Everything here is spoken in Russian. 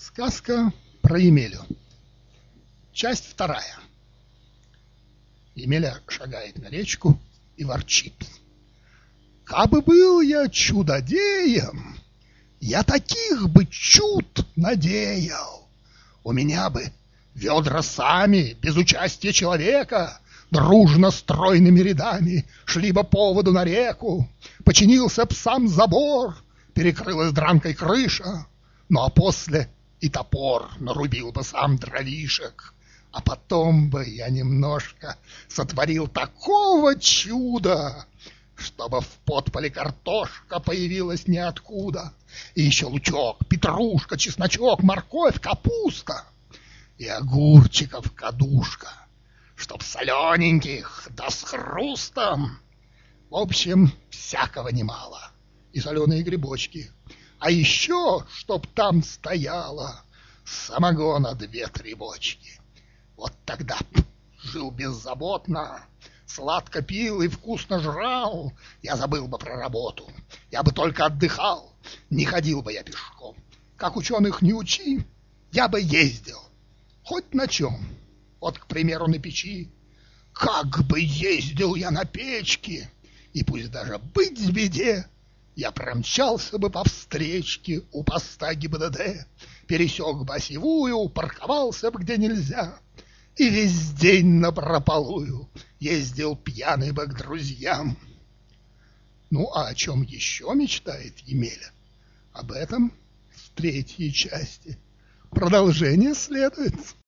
Сказка про Емелю. Часть вторая. Емеля шагает на речку и ворчит. «Кабы был я чудодеем, я таких бы чуд надеял. У меня бы ведра сами, без участия человека, дружно стройными рядами шли бы по воду на реку, починился б сам забор, перекрылась дранкой крыша, ну а после и топор нарубил бы сам дровишек. А потом бы я немножко сотворил такого чуда, чтобы в подполе картошка появилась ниоткуда, и еще лучок, петрушка, чесночок, морковь, капуста и огурчиков кадушка, чтоб солененьких, да с хрустом. В общем, всякого немало, и соленые грибочки. А еще, чтоб там стояло самогона 2-3 бочки. Вот тогда жил беззаботно, сладко пил и вкусно жрал, я забыл бы про работу, я бы только отдыхал, не ходил бы я пешком. Как ученых не учи, я бы ездил, хоть на чем. Вот, к примеру, на печи. Как бы ездил я на печке, и пусть даже быть в беде, я промчался бы по встречке у поста ГИБДД, пересек бы осевую, парковался бы где нельзя, и весь день напропалую ездил пьяный бы к друзьям. Ну, а о чем еще мечтает Емеля? Об этом в 3-й части. Продолжение следует.